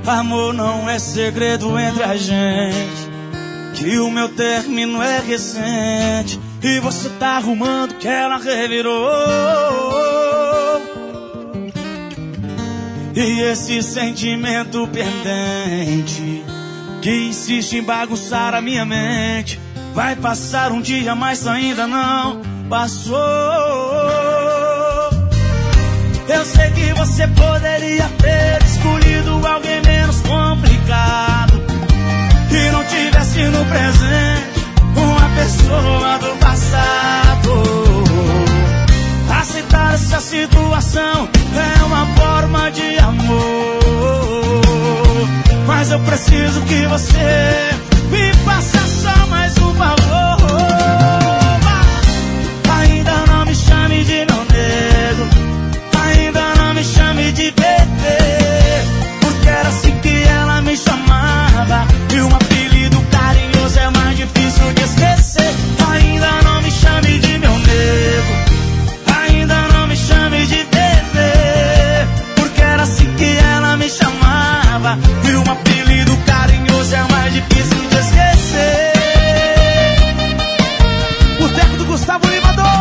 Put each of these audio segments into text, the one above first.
Amor não é segredo entre a gente, que o meu término é recente e você tá arrumando que ela revirou. E esse sentimento pendente que insiste em bagunçar a minha mente vai passar um dia, mas ainda não passou. Eu sei que você poderia ter escolhido alguém menos complicado, que não tivesse no presente uma pessoa do passado. Aceitar essa situação é uma forma de amor, mas eu preciso que você me faça só mais um favor. Ainda não me chame de meu nego, ainda não me chame de bebê, porque era assim que ela me chamava, e um apelido carinhoso é mais difícil de esquecer. Ainda não me chame de meu nego, ainda não me chame de bebê, porque era assim que ela me chamava, e um apelido carinhoso é mais difícil de esquecer. Boteco do Gustavo Lima 2.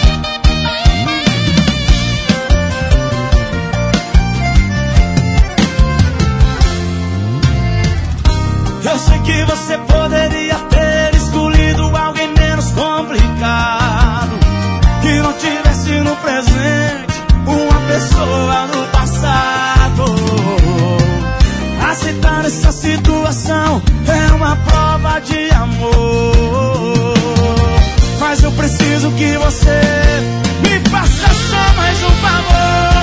Eu sei que você poderia ter escolhido alguém menos complicado, que não tivesse no presente uma pessoa do passado. Aceitar essa situação é uma prova de amor, mas eu preciso que você me faça só mais um favor.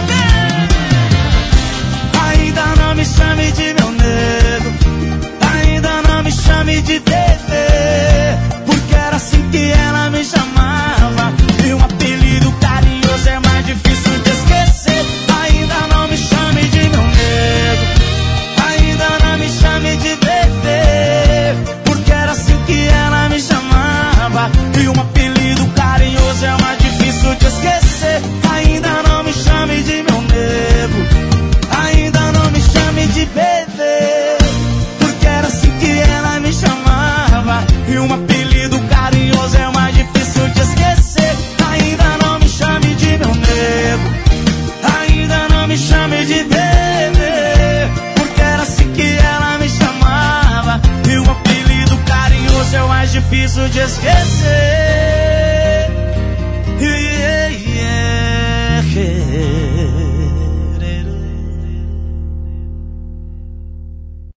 Ainda não me chame de meu nego, ainda não me chame de bebê, porque era assim que ela me chamava, e um apelido carinhoso é mais difícil de esquecer. Ainda não me chame de meu nego, ainda não me chame de bebê, porque era assim que ela me chamava, e um apelido carinhoso é mais difícil de esquecer. Ainda não me chame de meu nego, ainda não me chame de bebê, porque era assim que ela me chamava, e um apelido carinhoso é mais difícil de esquecer. Ainda não me chame de meu nego, ainda não me chame de bebê, porque era assim que ela me chamava, e um apelido carinhoso é mais difícil de esquecer.